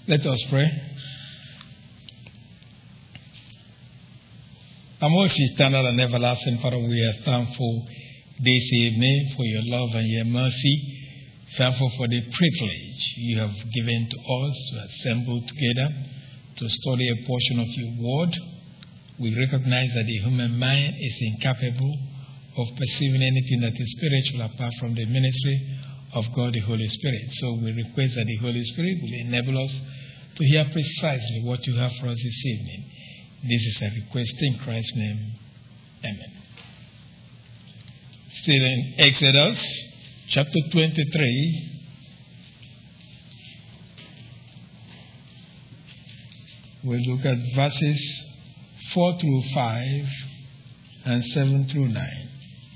Let us pray. Our most eternal and everlasting Father, we are thankful this evening for your love and your mercy. Thankful for the privilege you have given to us to assemble together to study a portion of your word. We recognize that the human mind is incapable of perceiving anything that is spiritual apart from the ministry of God the Holy Spirit. So we request that the Holy Spirit will enable us to hear precisely what you have for us this evening. This is a request in Christ's name. Amen. Still in Exodus chapter 23. We'll look at verses 4 through 5 and 7 through 9.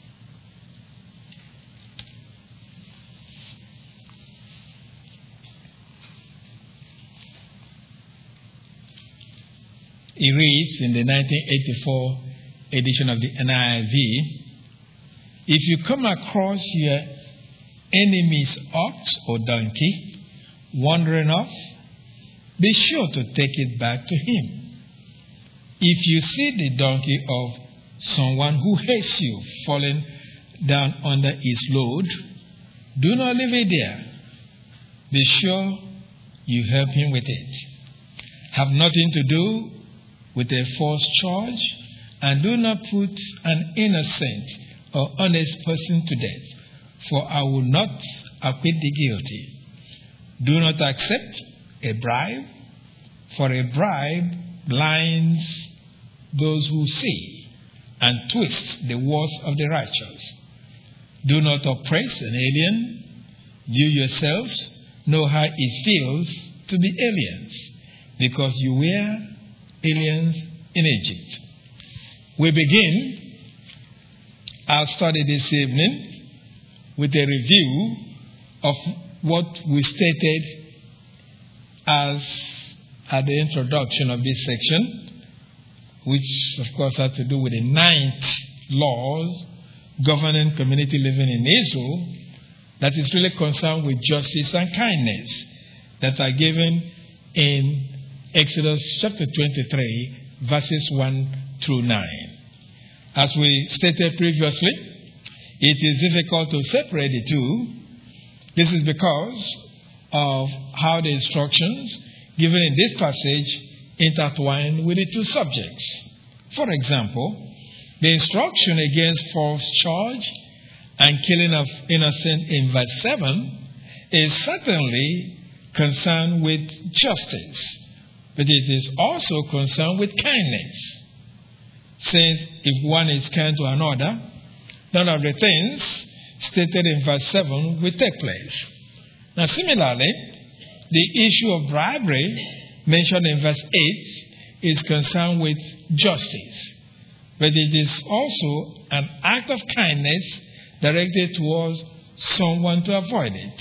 It reads in the 1984 edition of the NIV, if you come across your enemy's ox or donkey wandering off, be sure to take it back to him. If you see the donkey of someone who hates you falling down under his load, do not leave it there. Be sure you help him with it. Have nothing to do with a false charge, and do not put an innocent or honest person to death, for I will not acquit the guilty. Do not accept a bribe, for a bribe blinds those who see and twists the words of the righteous. Do not oppress an alien. You yourselves know how it feels to be aliens, because you were aliens in Egypt. We begin our study this evening with a review of what we stated as at the introduction of this section, which of course had to do with the 9th laws governing community living in Israel, that is really concerned with justice and kindness, that are given in Exodus chapter 23, verses 1 through 9. As we stated previously, it is difficult to separate the two. This is because of how the instructions given in this passage intertwine with the two subjects. For example, the instruction against false charge and killing of innocent in verse 7 is certainly concerned with justice, but it is also concerned with kindness. Since if one is kind to another, none of the things stated in verse 7 will take place. Now, similarly, the issue of bribery mentioned in verse 8 is concerned with justice, but it is also an act of kindness directed towards someone to avoid it.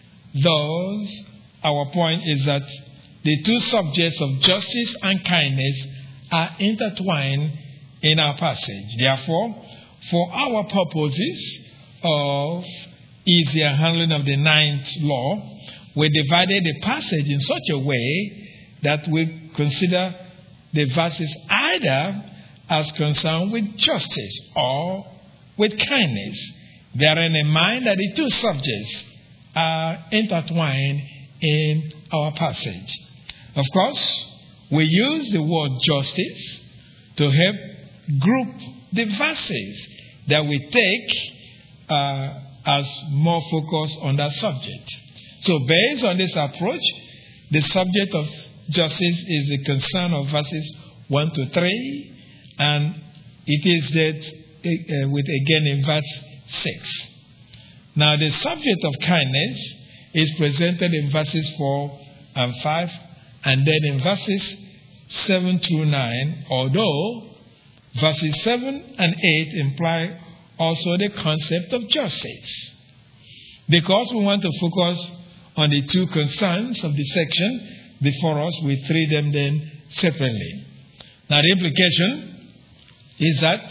Thus, our point is that the two subjects of justice and kindness are intertwined in our passage. Therefore, for our purposes of easier handling of the 9th law, we divided the passage in such a way that we consider the verses either as concerned with justice or with kindness, bearing in mind that the two subjects are intertwined in our passage. Of course, we use the word justice to help group the verses that we take as more focused on that subject. So based on this approach, the subject of justice is the concern of verses 1 to 3, and it is that with again in verse 6. Now the subject of kindness is presented in verses 4 and 5, and then in verses 7 through 9, although verses 7 and 8 imply also the concept of justice. Because we want to focus on the two concerns of the section before us, we treat them then separately. Now the implication is that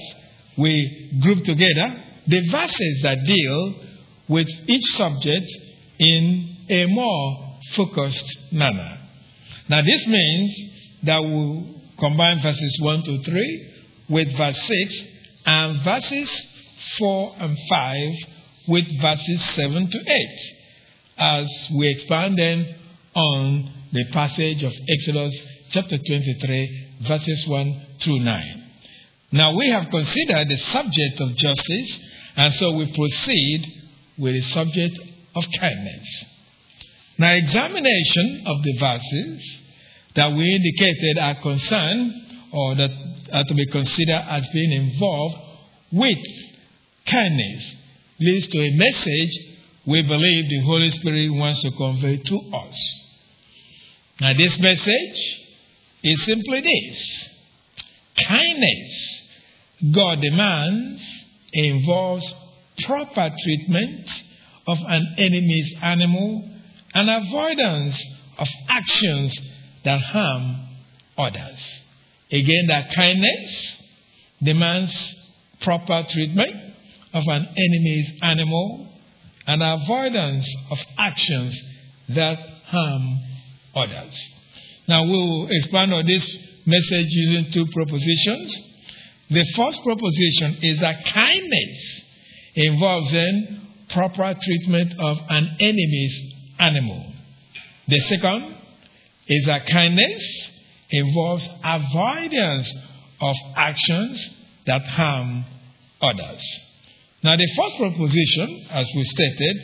we group together the verses that deal with each subject in a more focused manner. Now this means that we'll combine verses 1 to 3 with verse 6 and verses 4 and 5 with verses 7 to 8 as we expand then on the passage of Exodus chapter 23 verses 1 through 9. Now we have considered the subject of justice, and so we proceed with the subject of kindness. Now, examination of the verses that we indicated are concerned or that are to be considered as being involved with kindness leads to a message we believe the Holy Spirit wants to convey to us. Now, this message is simply this: kindness God demands involves proper treatment of an enemy's animal and avoidance of actions that harm others. Again, that kindness demands proper treatment of an enemy's animal and avoidance of actions that harm others. Now, we'll expand on this message using two propositions. The first proposition is that kindness involves then proper treatment of an enemy's animal. The second is that kindness involves avoidance of actions that harm others. Now, the first proposition, as we stated,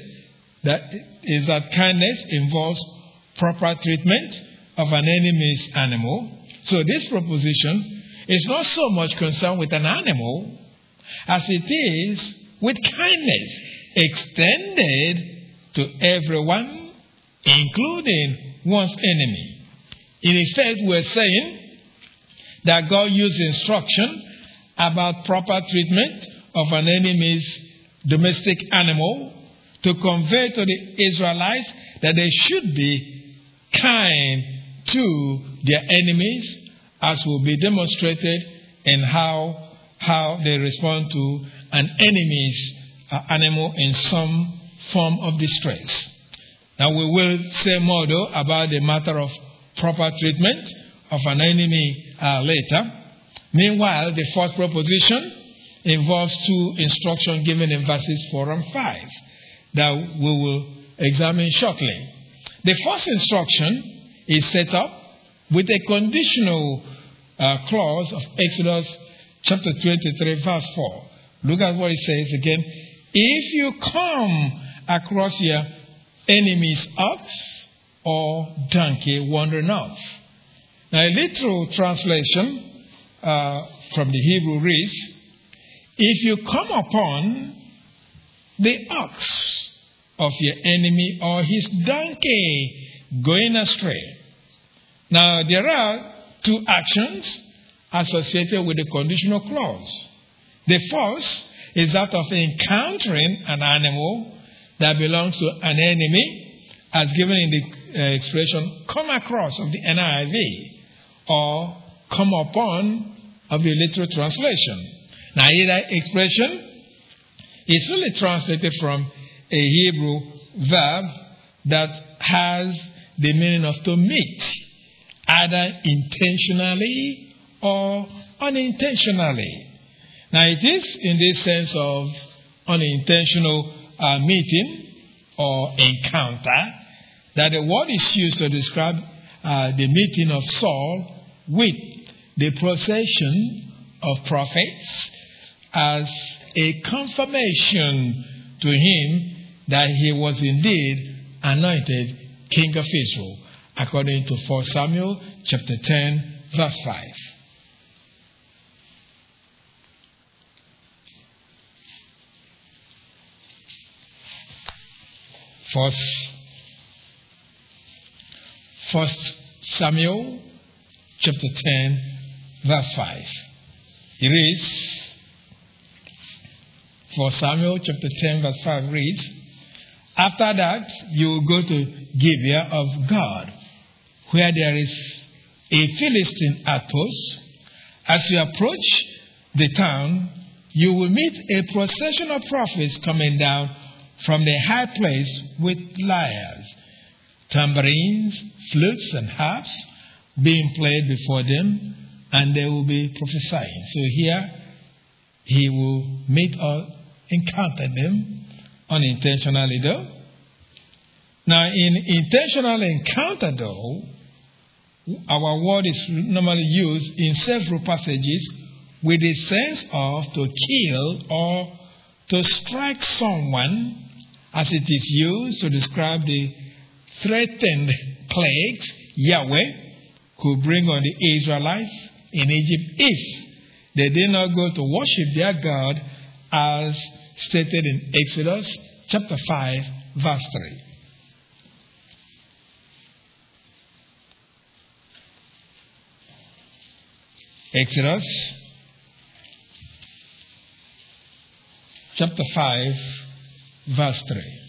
is that kindness involves proper treatment of an enemy's animal. So this proposition is not so much concerned with an animal as it is with kindness extended to everyone, including one's enemy. In effect, we're saying that God used instruction about proper treatment of an enemy's domestic animal to convey to the Israelites that they should be kind to their enemies, as will be demonstrated in how they respond to an enemy's animal in some form of distress. Now, we will say more, though, about the matter of proper treatment of an enemy later. Meanwhile, the first proposition involves two instructions given in verses 4 and 5 that we will examine shortly. The first instruction is set up with a conditional clause of Exodus chapter 23, verse 4. Look at what it says again. If you come across your enemy's ox or donkey wandering off. Now, a literal translation from the Hebrew reads, if you come upon the ox of your enemy or his donkey going astray. Now, there are two actions associated with the conditional clause. The first is that of encountering an animal that belongs to an enemy, as given in the expression come across of the NIV, or come upon of the literal translation. Now, either expression is really translated from a Hebrew verb that has the meaning of to meet, either intentionally or unintentionally. Now, it is in this sense of unintentional meeting or encounter that the word is used to describe the meeting of Saul with the procession of prophets as a confirmation to him that he was indeed anointed king of Israel, according to 1 Samuel chapter 10, verse 5. First Samuel chapter 10, verse 5. It reads, 1 Samuel chapter 10, verse 5 reads, after that you will go to Gibeah of God, where there is a Philistine outpost. As you approach the town, you will meet a procession of prophets coming down from the high place with lyres, tambourines, flutes, and harps, being played before them, and they will be prophesying. So here, he will meet or encounter them unintentionally though. Now, in intentional encounter though, our word is normally used in several passages with the sense of to kill or to strike someone, as it is used to describe the threatened plagues Yahweh could bring on the Israelites in Egypt if they did not go to worship their God, as stated in Exodus chapter 5, verse 3. Exodus chapter 5, verse 3.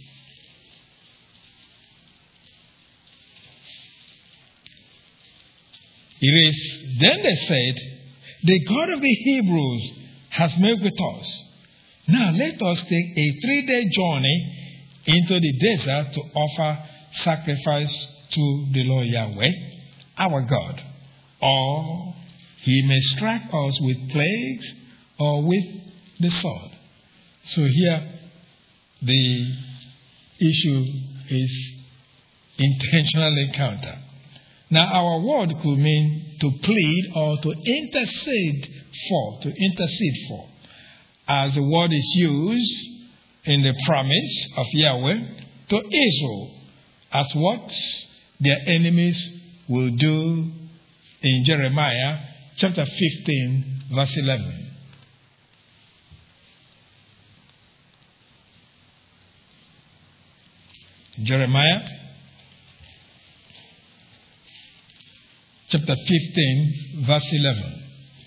It is, then they said, the God of the Hebrews has met with us. Now let us take a 3-day journey into the desert to offer sacrifice to the Lord Yahweh, our God. Or he may strike us with plagues or with the sword. So here the issue is intentional encounter. Now, our word could mean to plead or to intercede for, as the word is used in the promise of Yahweh to Israel, as what their enemies will do in Jeremiah chapter 15, verse 11. Jeremiah chapter 15, verse 11.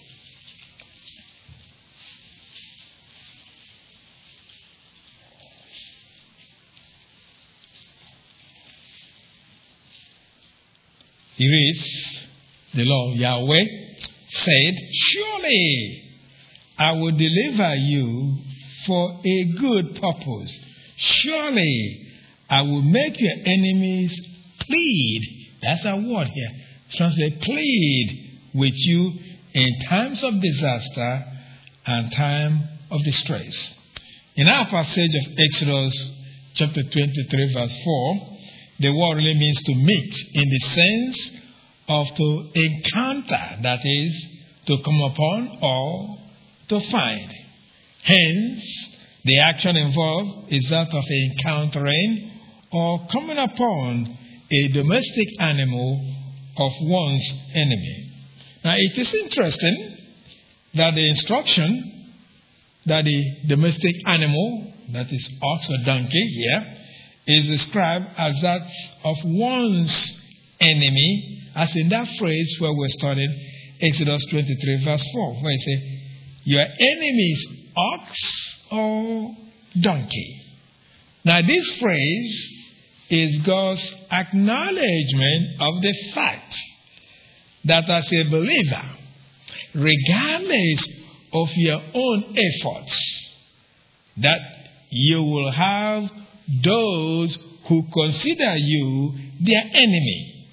It reads, the Lord Yahweh said, surely I will deliver you for a good purpose. Surely I will make your enemies plead. That's a word here. Translate, plead with you in times of disaster and time of distress. In our passage of Exodus chapter 23, verse 4, the word really means to meet in the sense of to encounter, that is, to come upon or to find. Hence, the action involved is that of encountering or coming upon a domestic animal of one's enemy. Now, it is interesting that the instruction that the domestic animal, that is ox or donkey here, is described as that of one's enemy, as in that phrase where we're studying Exodus 23, verse 4, where it says, your enemy's ox or donkey. Now, this phrase is God's acknowledgement of the fact that as a believer, regardless of your own efforts, that you will have those who consider you their enemy.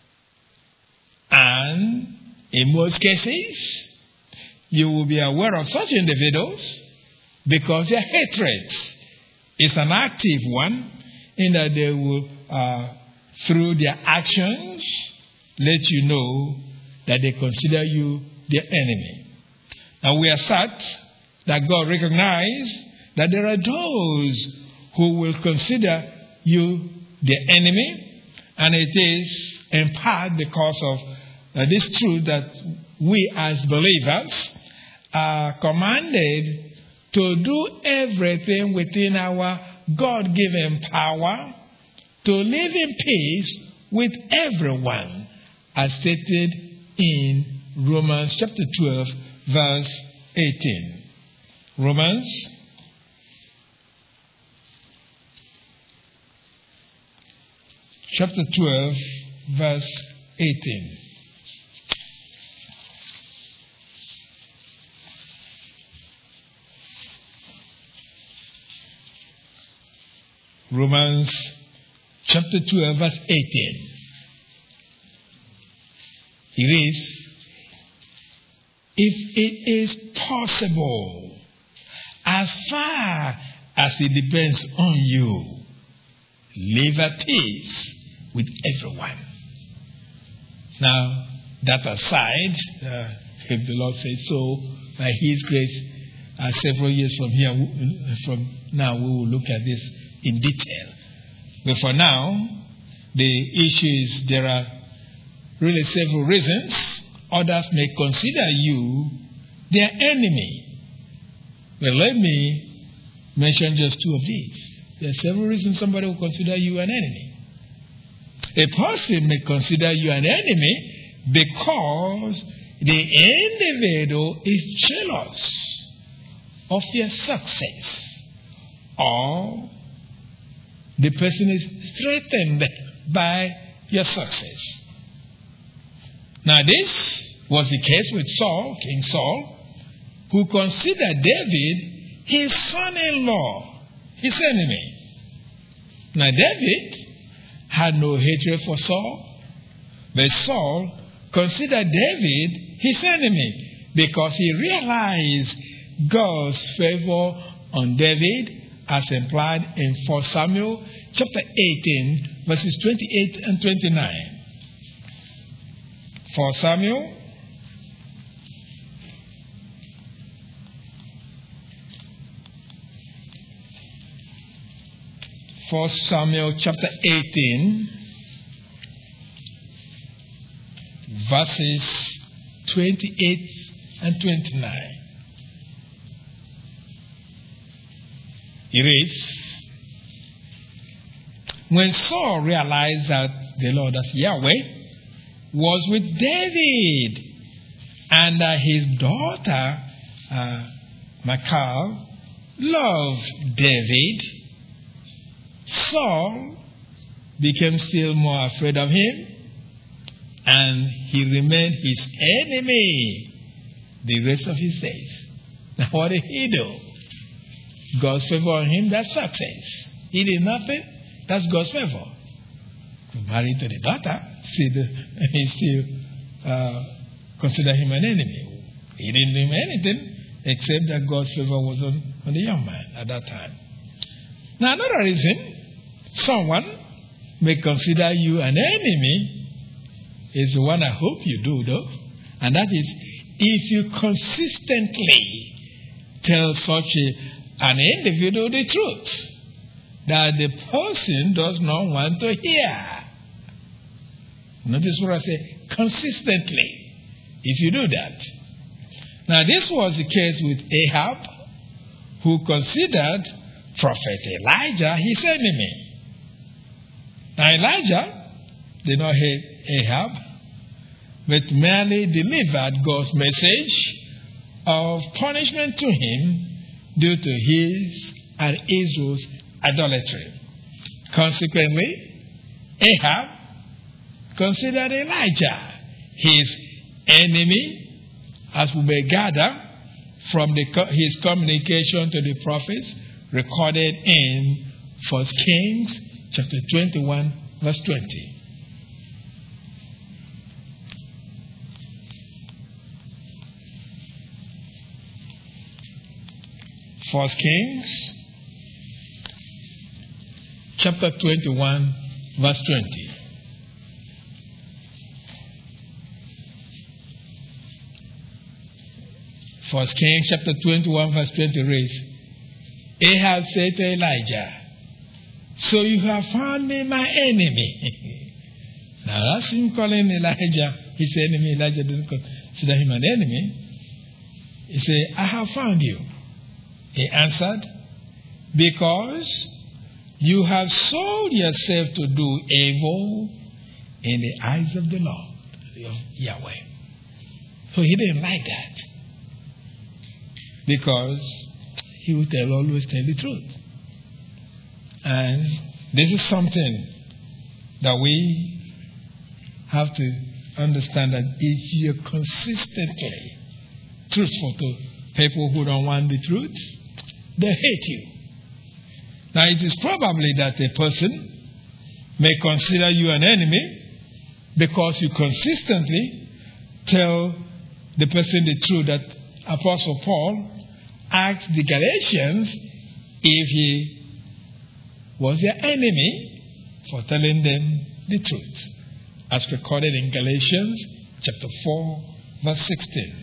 And in most cases, you will be aware of such individuals because their hatred is an active one, in that they will, through their actions, let you know that they consider you their enemy. Now, we are sad that God recognizes that there are those who will consider you their enemy, and it is in part because of this truth that we as believers are commanded to do everything within our God-given power to live in peace with everyone, as stated in Romans chapter 12, verse 18. Romans chapter 12, verse 18. Romans chapter 12, verse 18. It is, if it is possible, as far as it depends on you, live at peace with everyone. Now, that aside, if the Lord says so, by His grace, several years from now, we will look at this in detail. But for now, the issue is there are really several reasons. Others may consider you their enemy. Well, let me mention just two of these. There are several reasons somebody will consider you an enemy. A person may consider you an enemy because the individual is jealous of your success, or the person is threatened by your success. Now, this was the case with Saul, King Saul, who considered David his son-in-law, his enemy. Now, David had no hatred for Saul, but Saul considered David his enemy because he realized God's favor on David as implied in 1 Samuel chapter 18, verses 28 and 29. 1 Samuel chapter 18, verses 28 and 29. It reads, when Saul realized that the Lord, as Yahweh, was with David, and his daughter Michal loved David, Saul became still more afraid of him, and he remained his enemy the rest of his days. Now, what did he do? God's favor on him, that's success. He did nothing, that's God's favor. Married to the daughter, he still considered him an enemy. He didn't do anything except that God's favor was on the young man at that time. Now, another reason someone may consider you an enemy is the one I hope you do, though, and that is if you consistently tell such an individual the truth that the person does not want to hear. Notice what I say, consistently, if you do that. Now, this was the case with Ahab, who considered Prophet Elijah his enemy. Now, Elijah did not hate Ahab, but merely delivered God's message of punishment to him due to his and Israel's idolatry. Consequently, Ahab considered Elijah his enemy, as we may gather from his communication to the prophets recorded in 1 Kings chapter 21, verse 20. First Kings chapter 21, verse 20. First Kings chapter 21, verse 20 reads, Ahab said to Elijah, so you have found me my enemy. Now that's him calling Elijah his enemy. Elijah didn't consider him an enemy. He said, I have found you. He answered, because you have sold yourself to do evil in the eyes of the Lord, of Yahweh. So he didn't like that, because he would always tell the truth. And this is something that we have to understand, that if you're consistently truthful to people who don't want the truth, they hate you. Now, it is probably that a person may consider you an enemy because you consistently tell the person the truth that Apostle Paul asked the Galatians if he was their enemy for telling them the truth, as recorded in Galatians chapter 4, verse 16.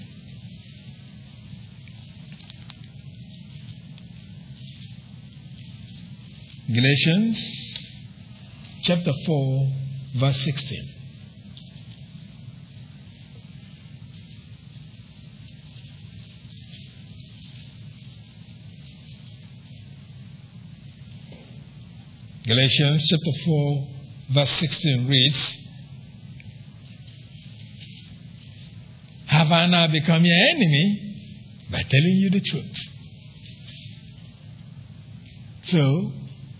Galatians chapter 4, verse 16. Galatians chapter 4, verse 16 reads, "Have I now become your enemy by telling you the truth?" So,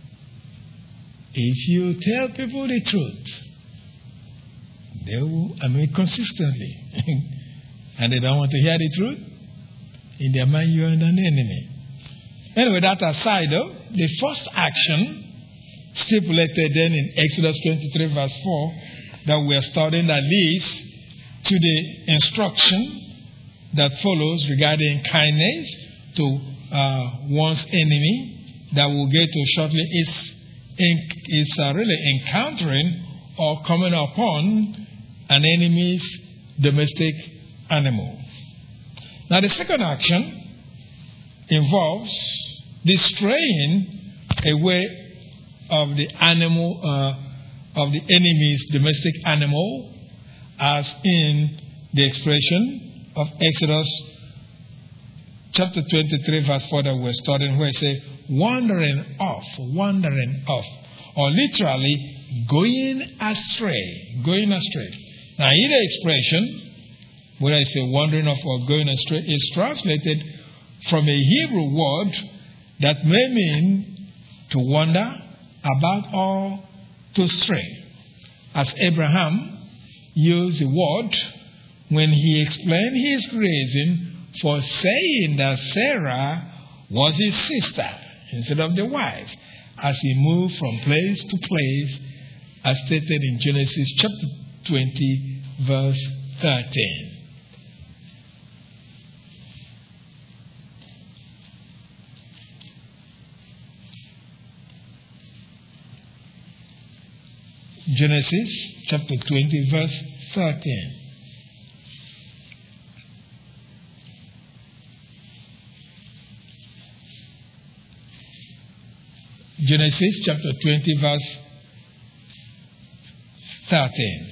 if you tell people the truth, they will, consistently, and they don't want to hear the truth, in their mind you are an enemy. Anyway, that aside though, the first action stipulated then in Exodus 23 verse 4 that we are studying, that leads to the instruction that follows regarding kindness to one's enemy that we'll get to shortly, is really encountering or coming upon an enemy's domestic animal. Now the second action involves the straying away of the animal, of the enemy's domestic animal, as in the expression of Exodus chapter 23 verse 4 that we're studying, where it says, wandering off, or literally going astray. Now either expression, whether I say wandering off or going astray, is translated from a Hebrew word that may mean to wander about or to stray, as Abraham used the word when he explained his reason for saying that Sarah was his sister instead of the wife, as he moved from place to place, as stated in Genesis chapter 20 verse 13. Genesis chapter 20 verse 13. Genesis chapter 20 verse 13.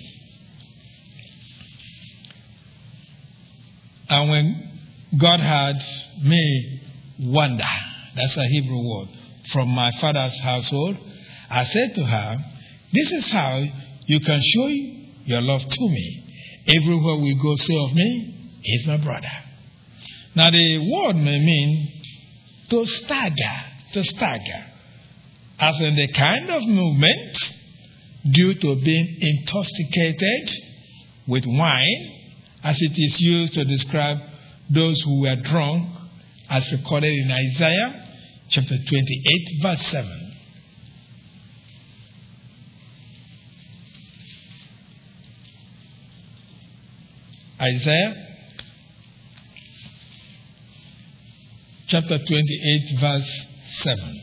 And when God had me wander, that's a Hebrew word, from my father's household, I said to her, this is how you can show your love to me. Everywhere we go, say of me, he's my brother. Now the word may mean to stagger, as in the kind of movement due to being intoxicated with wine, as it is used to describe those who were drunk, as recorded in Isaiah chapter 28 verse 7. Isaiah chapter 28 verse 7.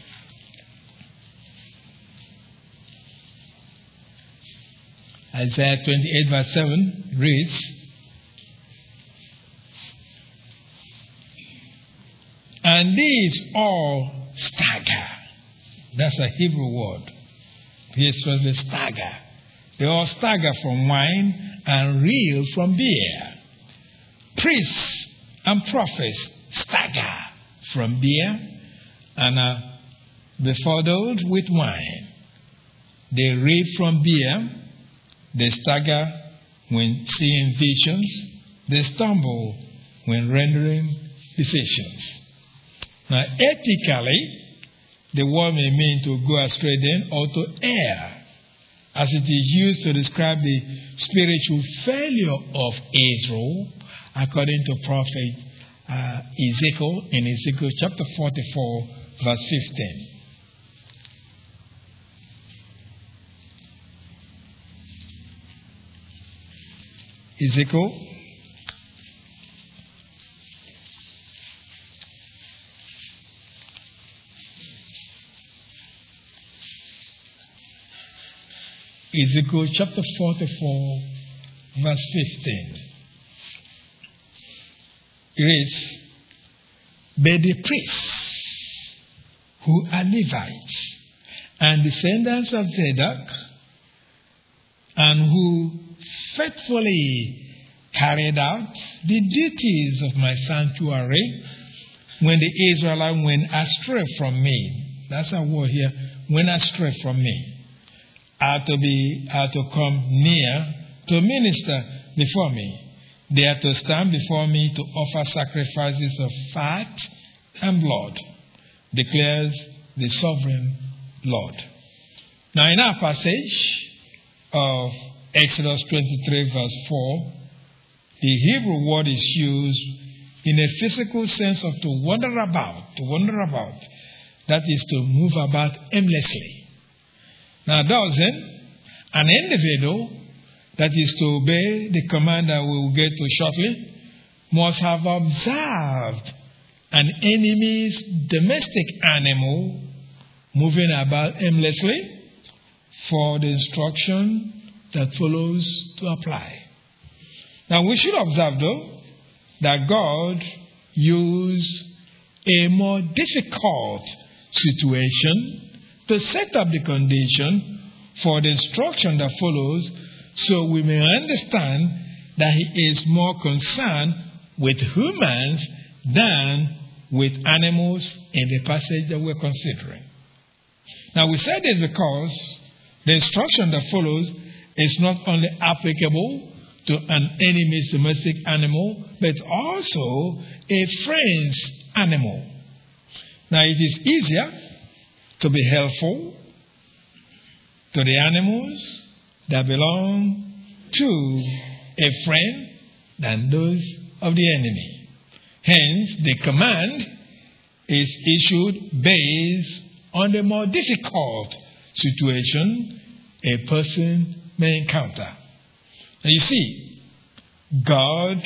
Isaiah 28 verse 7 reads, and these all stagger. That's a Hebrew word. Here translated stagger. They all stagger from wine and reel from beer. Priests and prophets stagger from beer and are befuddled with wine. They reel from beer. They stagger when seeing visions. They stumble when rendering decisions. Now, ethically, the word may mean to go astray then or to err, as it is used to describe the spiritual failure of Israel, according to prophet Ezekiel in Ezekiel chapter 44, verse 15. Ezekiel chapter 44, verse 15. It reads, "But the priests who are Levites and descendants of Zadok, and who faithfully carried out the duties of my sanctuary when the Israelites went astray from me," that's our word here, went astray from me, are to come near to minister before me. They are to stand before me to offer sacrifices of fat and blood, declares the sovereign Lord. Now, in our passage of Exodus 23, verse 4, the Hebrew word is used in a physical sense of to wander about. That is to move about aimlessly. Now, doesn't an individual that is to obey the command that we will get to shortly must have observed an enemy's domestic animal moving about aimlessly for the instruction that follows to apply. Now, we should observe, though, that God used a more difficult situation to set up the condition for the instruction that follows, so we may understand that He is more concerned with humans than with animals in the passage that we're considering. Now, we said this because the instruction that follows is not only applicable to an enemy's domestic animal, but also a friend's animal. Now, it is easier to be helpful to the animals that belong to a friend than those of the enemy. Hence, the command is issued based on the more difficult situation a person may encounter. Now, you see, God's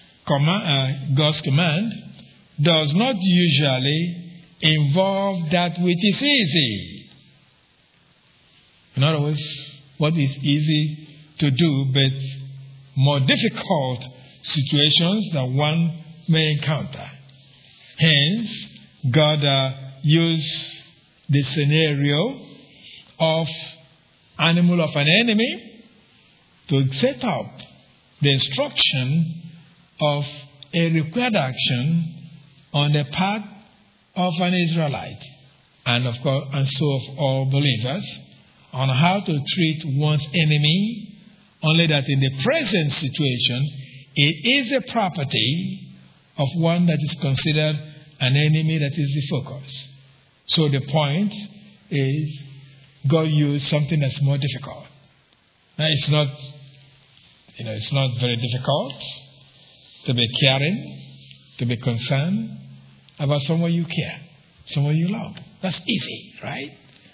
command does not usually involve that which is easy. In other words, what is easy to do, but more difficult situations that one may encounter. Hence, God used the scenario of animal of an enemy to set up the instruction of a required action on the part of an Israelite, and of course, and so of all believers, on how to treat one's enemy, only that in the present situation, it is a property of one that is considered an enemy that is the focus. So the point is, God used something that's more difficult. Now, it's not very difficult to be caring, to be concerned about someone you care, someone you love. That's easy, right?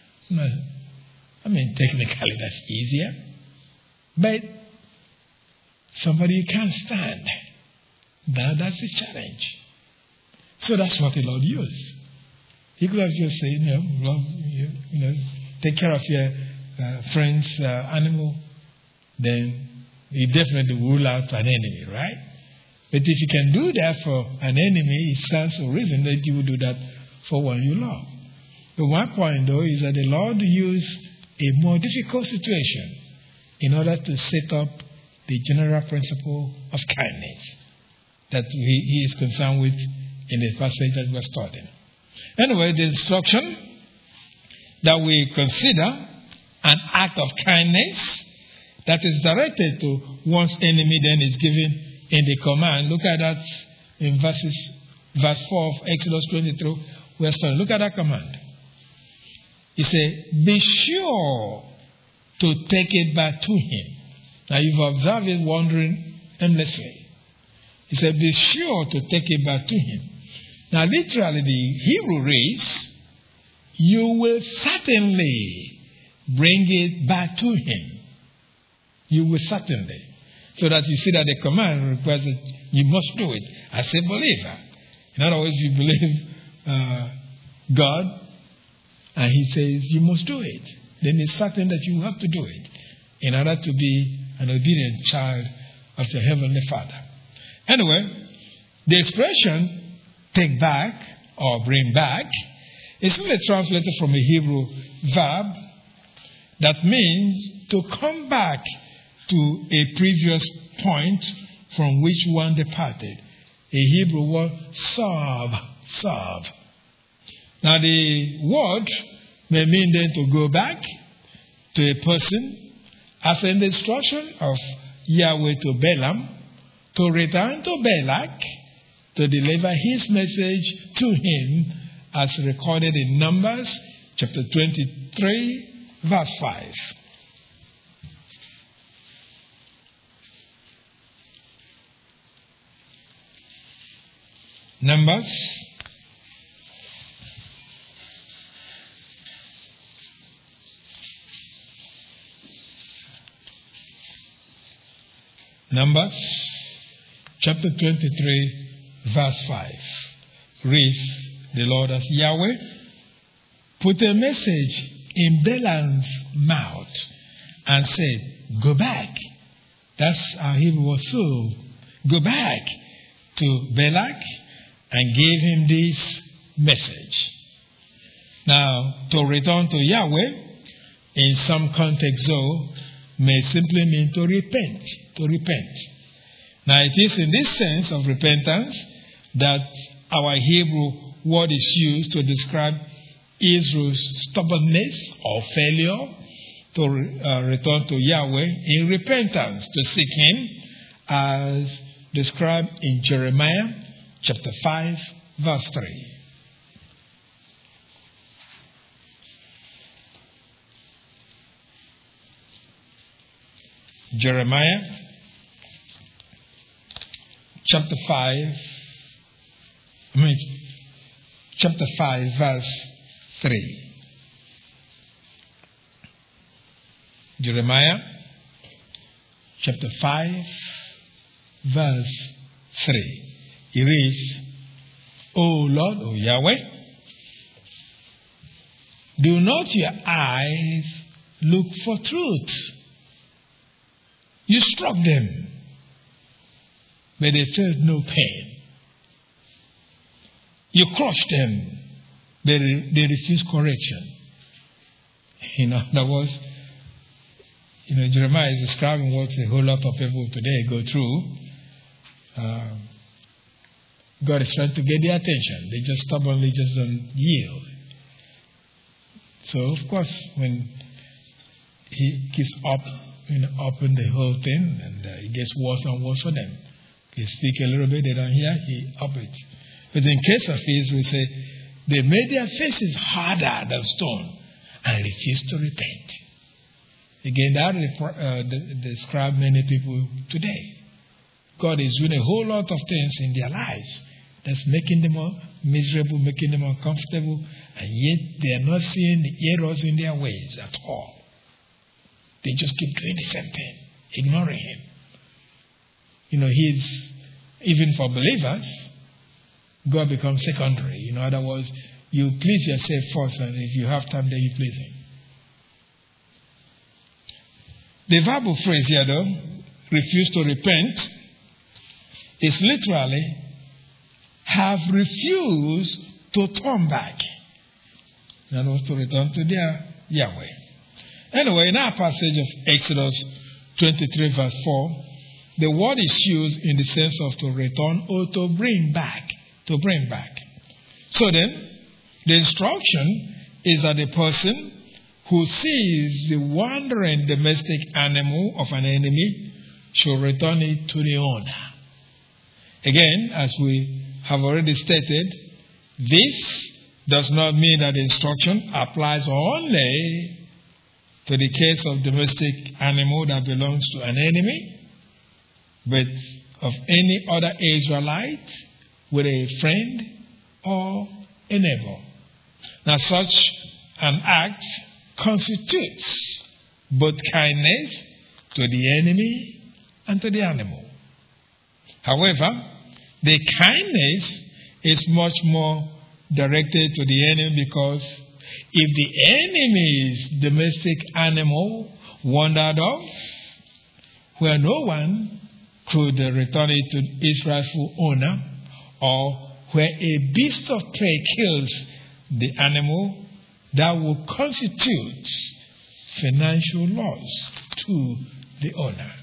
Technically that's easier. But somebody you can't stand, that's the challenge. So that's what the Lord used. He could have just said, take care of your friend's animal, then He definitely rule out an enemy, right? But if you can do that for an enemy, it stands to reason that you will do that for one you love. But one point, though, is that the Lord used a more difficult situation in order to set up the general principle of kindness that He is concerned with in the passage that we're studying. Anyway, the instruction that we consider an act of kindness that is directed to one's enemy then is given in the command. Look at that in verse 4 of Exodus 23. We're studying. Look at that command. He said, be sure to take it back to him. Now you've observed it wandering endlessly. He said, be sure to take it back to him. Now literally the Hebrew reads, you will certainly bring it back to him. You will certainly. So that you see that the command requires that you must do it as a believer. In other words, you believe God, and He says you must do it. Then it's certain that you have to do it in order to be an obedient child of your Heavenly Father. Anyway, the expression take back or bring back is really translated from a Hebrew verb that means to come back to a previous point from which one departed. A Hebrew word, serve. Now the word may mean then to go back to a person, as in the instruction of Yahweh to Balaam, to return to Balak, to deliver his message to him, as recorded in Numbers chapter 23, verse 5. Numbers chapter 23, verse 5. Reads the Lord as Yahweh put a message in Balaam's mouth and said, go back. That's how Hebrew was so. Go back to Balak and gave him this message. Now, to return to Yahweh, in some context though, may simply mean to repent. To repent. Now, it is in this sense of repentance that our Hebrew word is used to describe Israel's stubbornness or failure to return to Yahweh in repentance, to seek Him, as described in Jeremiah chapter 5, verse 3. Jeremiah chapter 5, verse 3. Jeremiah chapter 5, verse 3. It reads, O Lord, O Yahweh, do not your eyes look for truth? You struck them, but they felt no pain. You crushed them, but they refused correction. In other words, Jeremiah is describing what a whole lot of people today go through. God is trying to get their attention. They just stubbornly just don't yield. So, of course, when He keeps open the whole thing, and it gets worse and worse for them. They speak a little bit, they don't hear, He up it. But in case of Israel, say, they made their faces harder than stone and refused to repent. Again, that describes many people today. God is doing a whole lot of things in their lives that's making them miserable, making them uncomfortable, and yet they are not seeing the errors in their ways at all. They just keep doing the same thing, ignoring Him. He's, even for believers, God becomes secondary. In other words, you please yourself first, and if you have time, then you please Him. The verbal phrase here, though, refuse to repent, is literally have refused to turn back. That was to return to their Yahweh. Anyway, in our passage of Exodus 23, verse 4, the word is used in the sense of to return or to bring back. To bring back. So then, the instruction is that the person who sees the wandering domestic animal of an enemy should return it to the owner. Again, as we have already stated, this does not mean that the instruction applies only to the case of domestic animal that belongs to an enemy, but of any other Israelite with a friend or a neighbor. Now, such an act constitutes both kindness to the enemy and to the animal. However, the kindness is much more directed to the enemy, because if the enemy's domestic animal wandered off, where no one could return it to its rightful owner, or where a beast of prey kills the animal, that will constitute financial loss to the owner.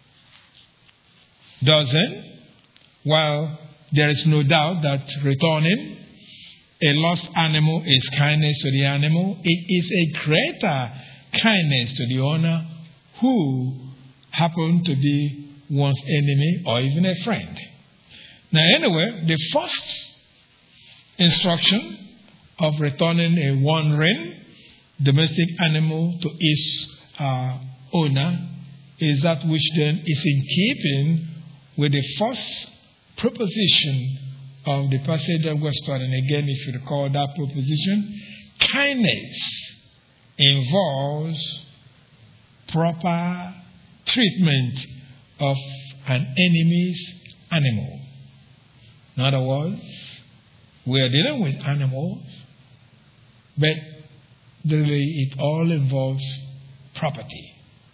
Thus then, while there is no doubt that returning a lost animal is kindness to the animal, it is a greater kindness to the owner who happened to be one's enemy or even a friend. Now, anyway, the first instruction of returning a wandering domestic animal to its owner is that which then is in keeping with the first proposition of the passage that we're studying. Again, if you recall that proposition, kindness involves proper treatment of an enemy's animal. In other words, we are dealing with animals, but really it all involves property.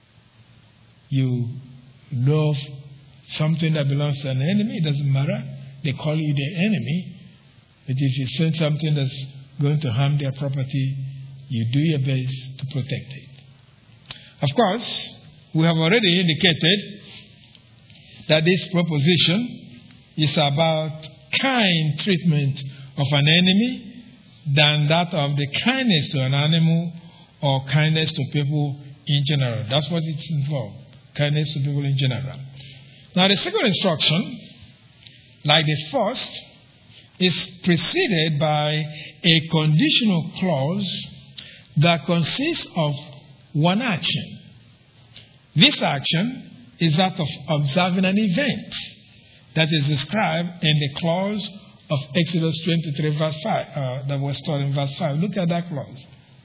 You love something that belongs to an enemy, it doesn't matter. They call you the enemy. But if you send something that's going to harm their property, you do your best to protect it. Of course, we have already indicated that this proposition is about kind treatment of an enemy than that of the kindness to an animal or kindness to people in general. That's what it's involved. Kindness to people in general. Now, the second instruction, like the first, is preceded by a conditional clause that consists of one action. This action is that of observing an event that is described in the clause of Exodus 23, verse 5, that was taught in verse 5. Look at that clause.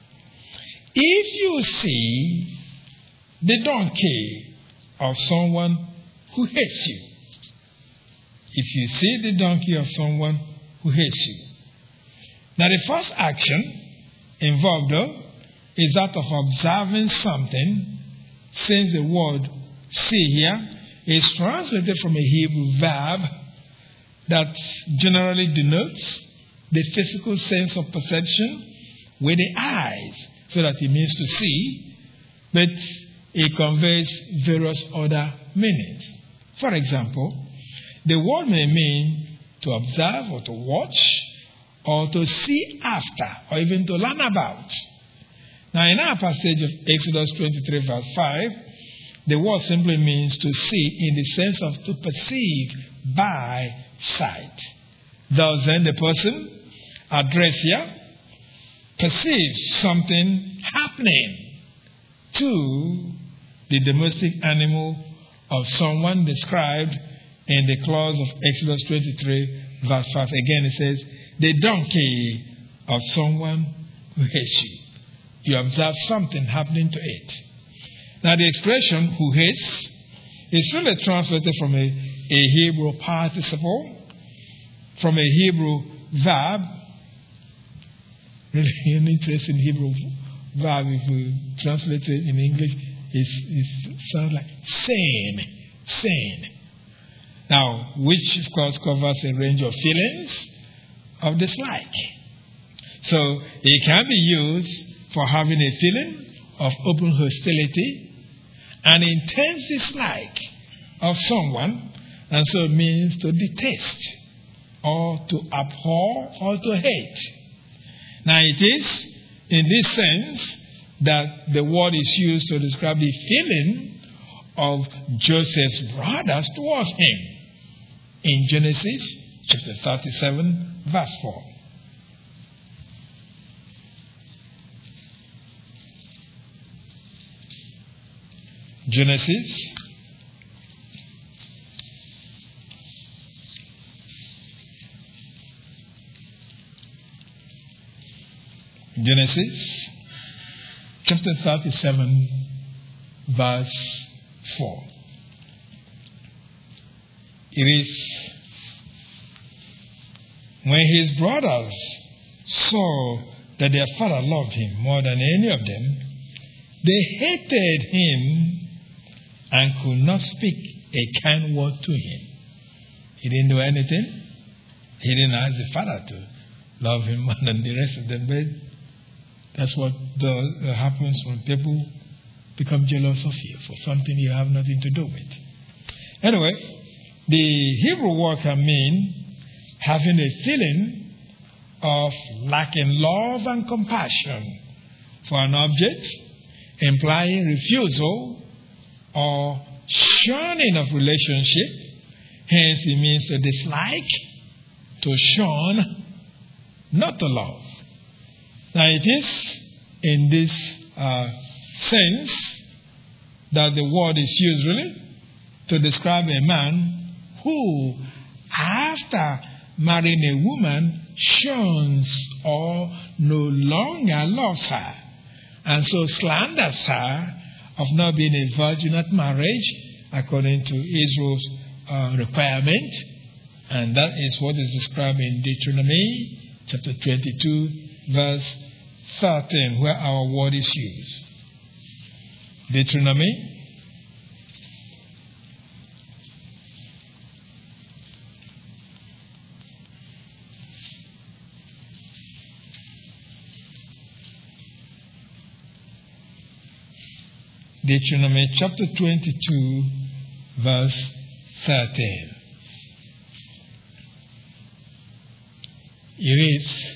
If you see the donkey of someone who hates you, if you see the donkey of someone who hates you. Now, the first action involved, though, is that of observing something, since the word see here is translated from a Hebrew verb that generally denotes the physical sense of perception with the eyes, so that it means to see, but it conveys various other meanings. For example, the word may mean to observe or to watch or to see after or even to learn about. Now, in our passage of Exodus 23, verse 5, the word simply means to see in the sense of to perceive by sight. Thus, then, the person addressed here perceives something happening to the domestic animal of someone described in the clause of Exodus 23, verse 5. Again, it says, the donkey of someone who hates you. You observe something happening to it. Now, the expression who hates is really translated from a Hebrew participle, from a Hebrew verb. Really, an interesting Hebrew verb, if we translate it in English, it sounds like sane. Now, which of course covers a range of feelings of dislike. So, it can be used for having a feeling of open hostility, an intense dislike of someone, and so it means to detest, or to abhor, or to hate. Now, it is in this sense that the word is used to describe the feeling of Joseph's brothers towards him in Genesis chapter 37, verse 4. Genesis chapter 37, verse 4. It is when his brothers saw that their father loved him more than any of them, they hated him and could not speak a kind word to him. He didn't do anything. He didn't ask the father to love him more than the rest of them. But that's what happens when people become jealous of you for something you have nothing to do with. Anyway, the Hebrew word can mean having a feeling of lacking love and compassion for an object, implying refusal or shunning of relationship. Hence, it means to dislike, to shun, not to love. Now, it is in this sense that the word is used really to describe a man who, after marrying a woman, shuns or no longer loves her, and so slanders her of not being a virgin at marriage, according to Israel's requirement. And that is what is described in Deuteronomy chapter 22, verse 13, where our word is used. Deuteronomy chapter 22, verse 13. It reads,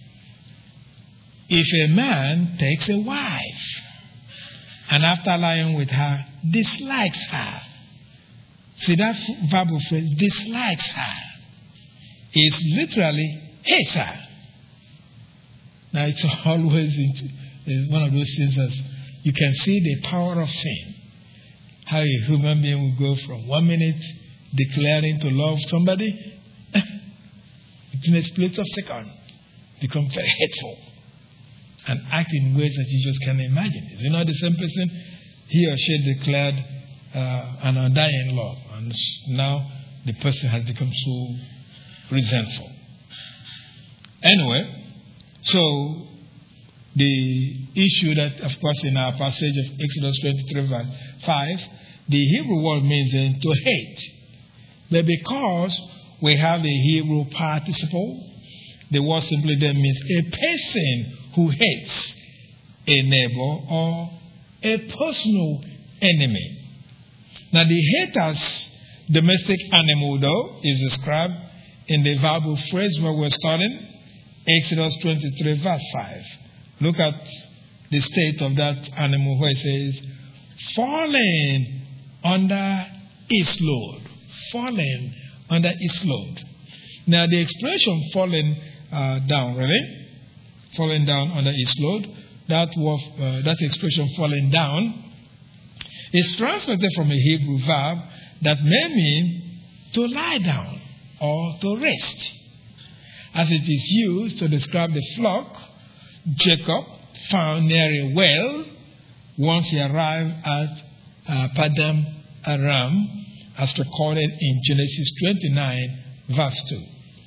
if a man takes a wife and after lying with her dislikes her, see that verbal phrase, dislikes her, is literally hates her. Now it's always one of those things as you can see the power of sin. How a human being will go from 1 minute declaring to love somebody, within a split of a second, become very hateful and act in ways that you just can't imagine. Is it not the same person? He or she declared an undying love, and now the person has become so resentful. Anyway, so the issue that, of course, in our passage of Exodus 23, verse 5, the Hebrew word means to hate. But because we have the Hebrew participle, the word simply then means a person who hates a neighbor or a personal enemy. Now, the hater's domestic animal, though, is described in the verbal phrase where we're starting, Exodus 23, verse 5. Look at the state of that animal where it says, falling under its load. Falling under its load. Now, the expression falling down, really, falling down under its load, that expression falling down is translated from a Hebrew verb that may mean to lie down or to rest, as it is used to describe the flock Jacob found near a well once he arrived at Paddan Aram, as recorded in Genesis 29, verse 2.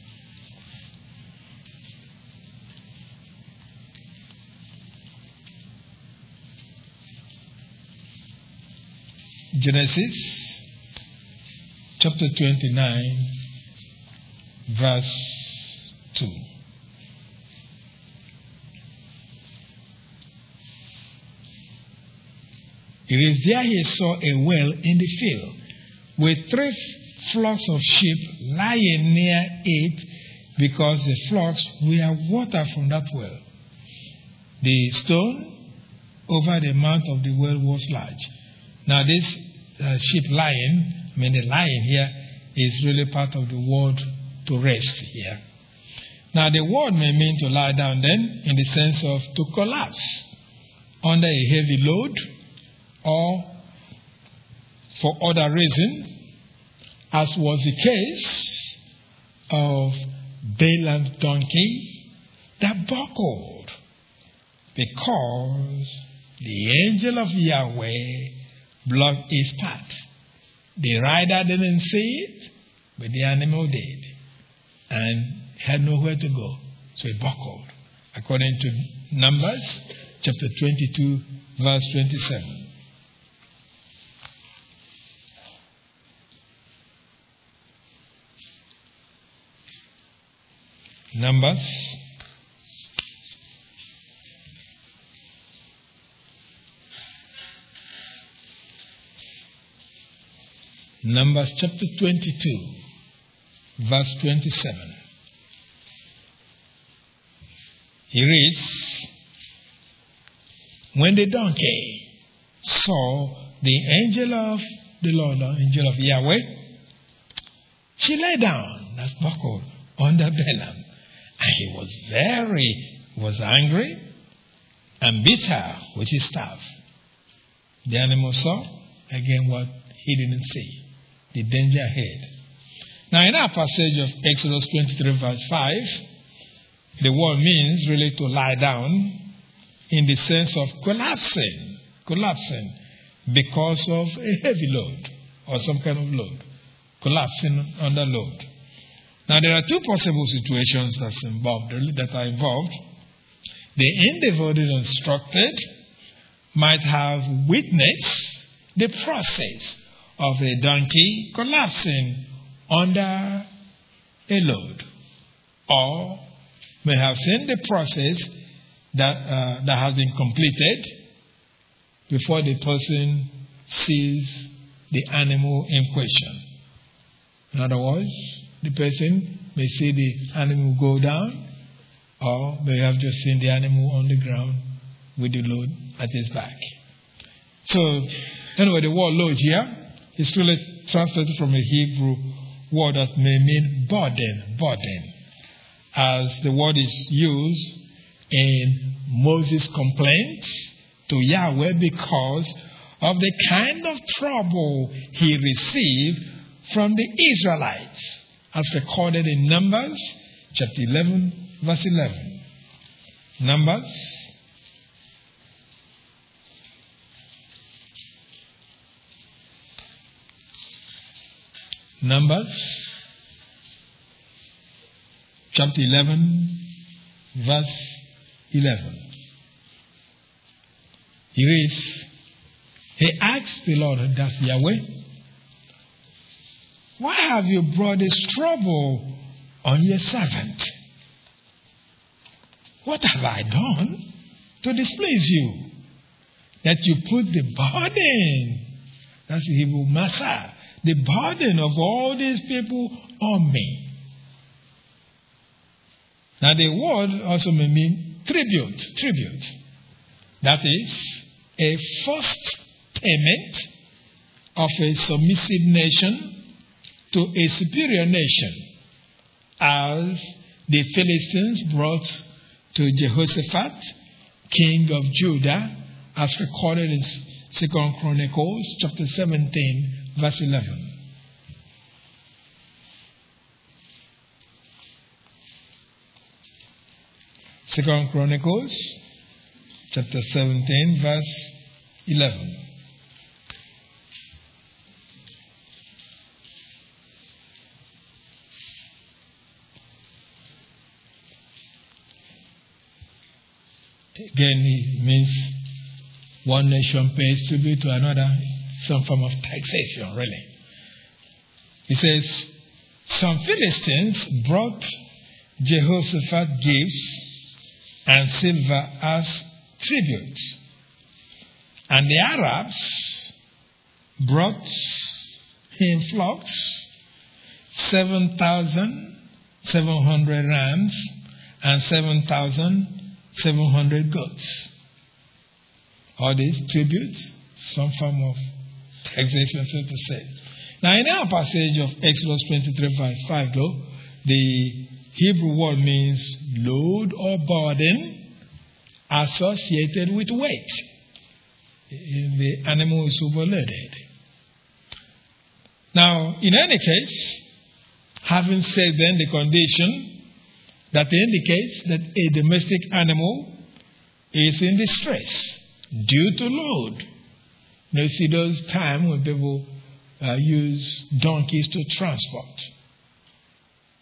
Genesis chapter 29, verse 2. It is there he saw a well in the field with 3 flocks of sheep lying near it, because the flocks were water from that well. The stone over the mouth of the well was large. Now this sheep lying, the lying here is really part of the word to rest here. Now the word may mean to lie down then in the sense of to collapse under a heavy load, or for other reasons, as was the case of Balaam's donkey that buckled, because the angel of Yahweh blocked his path. The rider didn't see it, but the animal did, and had nowhere to go, so he buckled, according to Numbers chapter 22, verse 27. Numbers chapter 22, verse 27. He reads, when the donkey saw the angel of the Lord, the angel of Yahweh, she lay down, that's buckled, under Balaam. And he was angry and beat her with his staff. The animal saw again what he didn't see, the danger ahead. Now in our passage of Exodus 23 verse 5, the word means really to lie down in the sense of collapsing because of a heavy load or some kind of load, collapsing under load. Now there are two possible situations that are involved. The individual instructed might have witnessed the process of a donkey collapsing under a load, or may have seen the process that has been completed before the person sees the animal in question. In other words, the person may see the animal go down, or may have just seen the animal on the ground with the load at his back. So, anyway, the word load here is really translated from a Hebrew word that may mean burden, as the word is used in Moses' complaint to Yahweh because of the kind of trouble he received from the Israelites, as recorded in Numbers chapter 11, verse 11. Numbers chapter 11, verse 11. He reads, he asked the Lord, that's Yahweh, why have you brought this trouble on your servant? What have I done to displease you, that you put the burden, that's the Hebrew masa, the burden of all these people on me? Now the word also may mean tribute. That is a first payment of a submissive nation to a superior nation, as the Philistines brought to Jehoshaphat, king of Judah, as recorded in 2 Chronicles chapter 17, verse 11. Second Chronicles chapter 17, verse 11. Again, it means one nation pays tribute to another, some form of taxation, really. It says, some Philistines brought Jehoshaphat gifts and silver as tribute, and the Arabs brought him flocks, 7,700 rams, and 7,700 goats. All these tributes, some form of taxation, so to say. Now, in our passage of Exodus 23, verse 5, though, the Hebrew word means load or burden associated with weight. The animal is overloaded. Now, in any case, having said then the condition that indicates that a domestic animal is in distress due to load. Now, you see those times when people use donkeys to transport.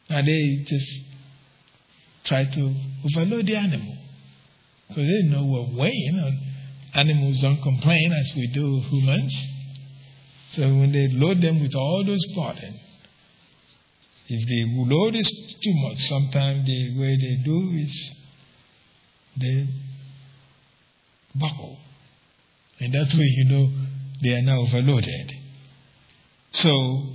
Now they just try to overload the animal. Because they know we're weighing, and animals don't complain as we do humans. So when they load them with all those burdens, if the load is too much, sometimes the way they do is they buckle. And that way you know they are now overloaded. So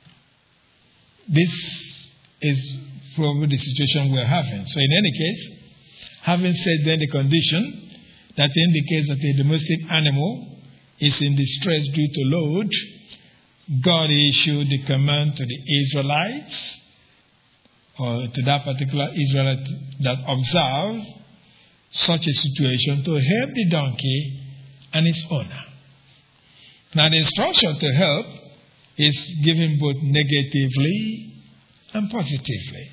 this is probably the situation we're having. So in any case, having said then the condition that indicates that a domestic animal is in distress due to load, God issued the command to the Israelites, or to that particular Israelite that observed such a situation, to help the donkey and its owner. Now the instruction to help is given both negatively and positively.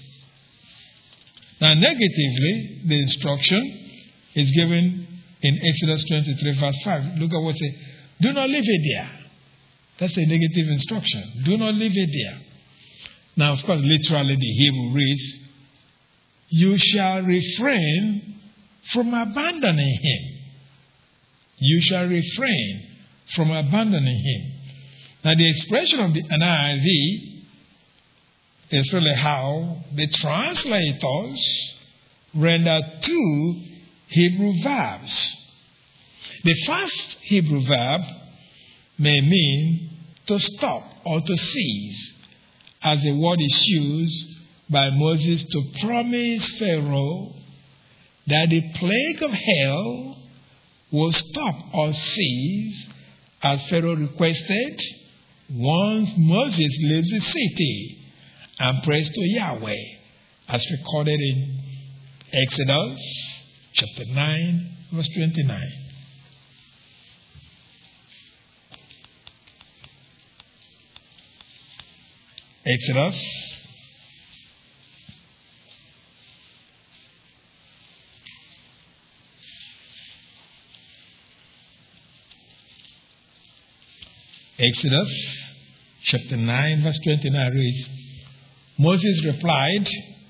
Now negatively, the instruction is given in Exodus 23 verse 5. Look at what it says. Do not leave it there. That's a negative instruction. Do not leave it there. Now, of course, literally the Hebrew reads, you shall refrain from abandoning him. You shall refrain from abandoning him. Now, the expression of the NIV is really how the translators render two Hebrew verbs. The first Hebrew verb may mean to stop or to cease, as the word is used by Moses to promise Pharaoh that the plague of hell will stop or cease, as Pharaoh requested, once Moses leaves the city and prays to Yahweh, as recorded in Exodus chapter 9, verse 29. Exodus chapter 9 verse 29 reads, Moses replied,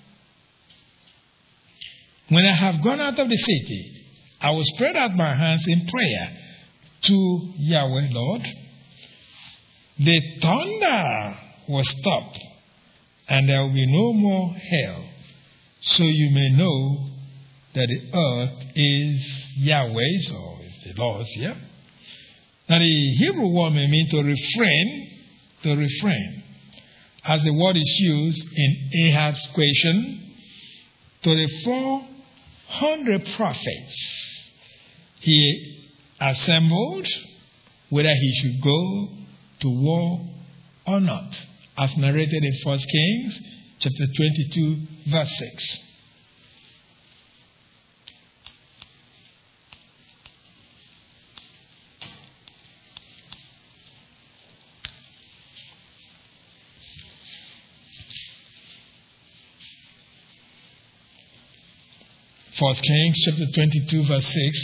when I have gone out of the city, I will spread out my hands in prayer to Yahweh, Lord. The thunder will stop, and there will be no more hail, so you may know that the earth is Yahweh's, or is the Lord's, yeah? Now the Hebrew word may mean to refrain, as the word is used in Ahab's question to the 400 prophets he assembled, whether he should go to war or not, as narrated in 1 Kings chapter 22 verse 6. First Kings chapter 22 verse 6.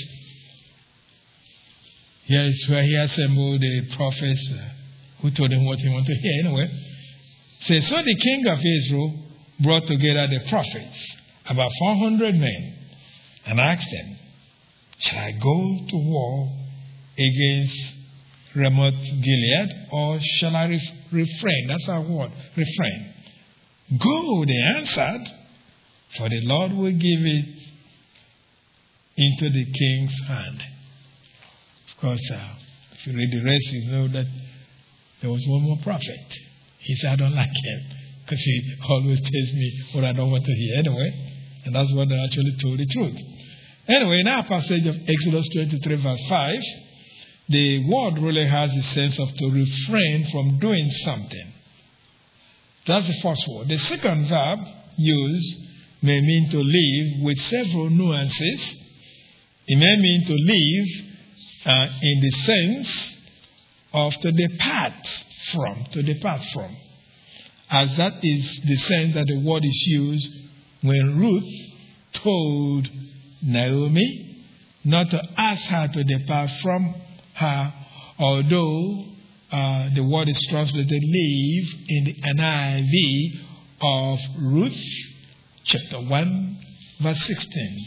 Here is where he assembled the prophets who told him what he wanted to hear anyway. Says, so the king of Israel brought together the prophets, about 400 men, and asked them, shall I go to war against Ramoth Gilead, or shall I refrain? That's our word, refrain. Go, they answered, for the Lord will give it into the king's hand. Of course, if you read the rest, you know that there was one more prophet. He said, I don't like him, because he always tells me what I don't want to hear anyway. And that's what I actually told the truth. Anyway, in our passage of Exodus 23 verse 5, the word really has the sense of to refrain from doing something. That's the first word. The second verb used may mean to leave with several nuances. It may mean to leave in the sense of to depart from. As that is the sense that the word is used when Ruth told Naomi not to ask her to depart from her, although the word is translated leave in the NIV of Ruth, chapter 1, verse 16.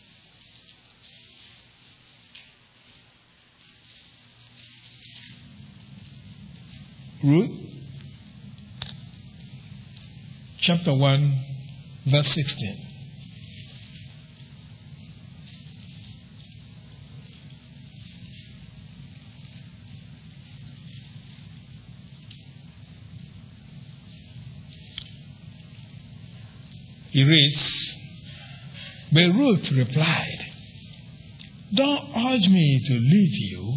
Ruth, chapter 1, verse 16. He reads, but Ruth replied, don't urge me to leave you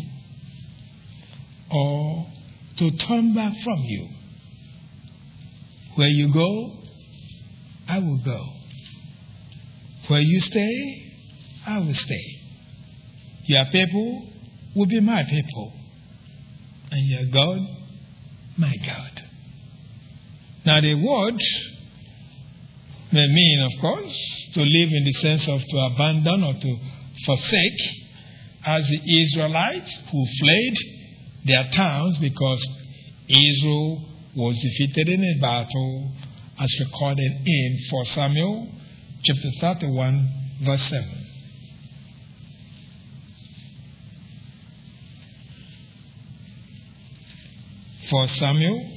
or to turn back from you. Where you go, I will go. Where you stay, I will stay. Your people will be my people, and your God, my God. Now the word may mean, of course, to live in the sense of to abandon or to forsake, as the Israelites who fled their towns because Israel was defeated in a battle, as recorded in 1 Samuel chapter 31, verse 7. For Samuel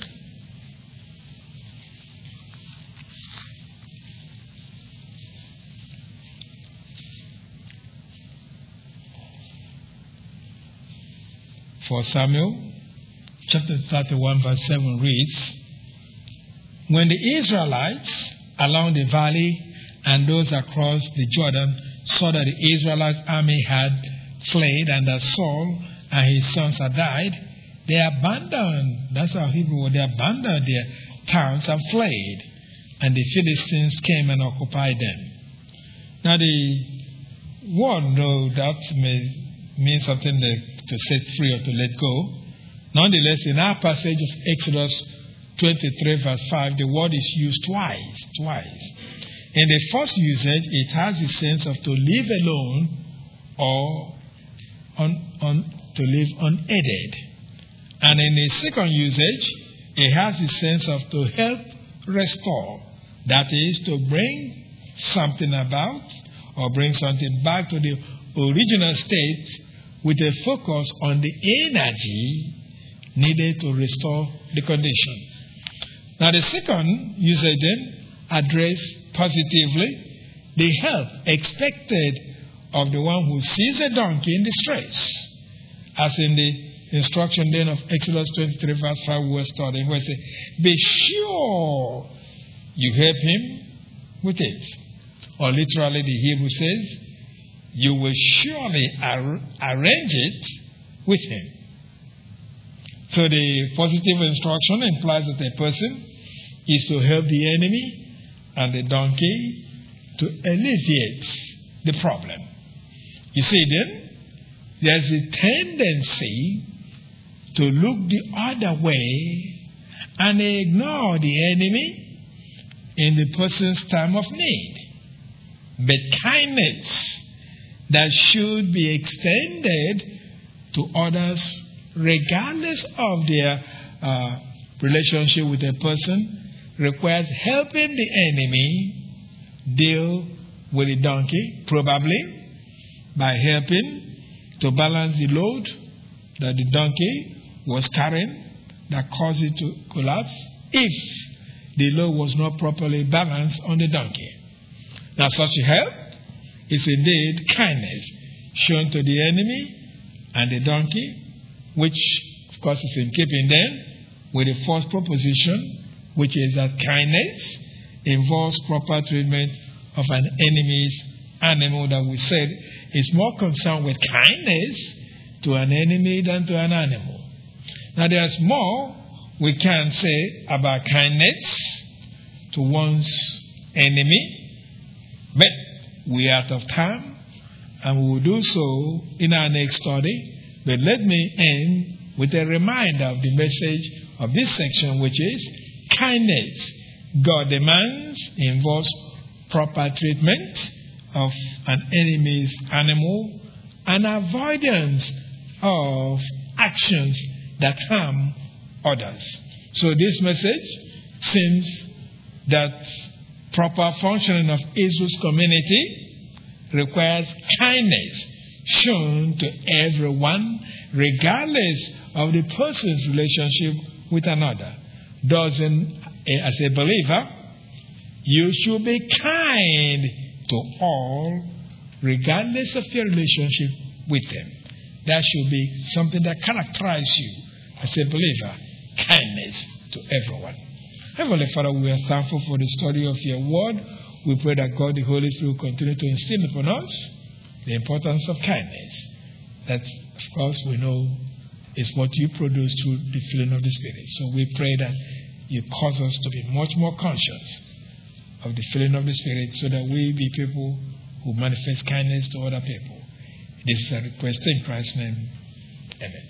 chapter 31 verse 7 reads, when the Israelites along the valley and those across the Jordan saw that the Israelite army had fled and that Saul and his sons had died, they abandoned, that's how Hebrew word, they abandoned their towns and fled, and the Philistines came and occupied them. Now the word, though that may mean something to set free or to let go, nonetheless, in our passage of Exodus 23 verse 5, the word is used twice. In the first usage, it has the sense of to live alone or to live unaided. And in the second usage, it has the sense of to help restore. That is, to bring something about or bring something back to the original state with a focus on the energy needed to restore the condition. Now the second usage then addressed positively the help expected of the one who sees a donkey in distress, as in the instruction then of Exodus 23 verse 5 we were studying, where it says, be sure you help him with it. Or literally the Hebrew says, you will surely arrange it with him. So the positive instruction implies that a person is to help the enemy and the donkey to alleviate the problem. You see then, there's a tendency to look the other way and ignore the enemy in the person's time of need. But kindness that should be extended to others regardless of their relationship with a person requires helping the enemy deal with the donkey, probably by helping to balance the load that the donkey was carrying that caused it to collapse if the load was not properly balanced on the donkey. Now such help is indeed kindness shown to the enemy and the donkey, which of course is in keeping then with the first proposition, which is that kindness involves proper treatment of an enemy's animal that we said is more concerned with kindness to an enemy than to an animal. Now there's more we can say about kindness to one's enemy, but we are out of time and we will do so in our next study. But let me end with a reminder of the message of this section, which is kindness God demands involves proper treatment of an enemy's animal and avoidance of actions that harm others. So this message seems that proper functioning of Israel's community requires kindness shown to everyone, regardless of the person's relationship with another. Thus, as a believer, you should be kind to all, regardless of your relationship with them. That should be something that characterizes you as a believer, kindness to everyone. Heavenly Father, we are thankful for the study of your word. We pray that God, the Holy Spirit, will continue to instill upon us the importance of kindness. That, of course, we know is what you produce through the filling of the Spirit. So we pray that you cause us to be much more conscious of the filling of the Spirit so that we be people who manifest kindness to other people. This is a request in Christ's name. Amen.